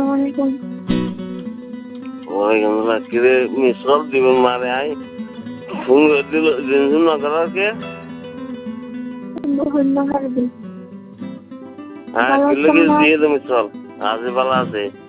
আসসালামু আলাইকুম। ওয়ালাইকুম আসসালাম। কিরে মিসল দিবেন মারে আই ফোন করে দিল জিনিস না করার কে? ধন্য হারবি। হ্যাঁ ভালো কিলো আছেন কিছু না? দিয়ে দে মিসল। আজ ভালো আছে।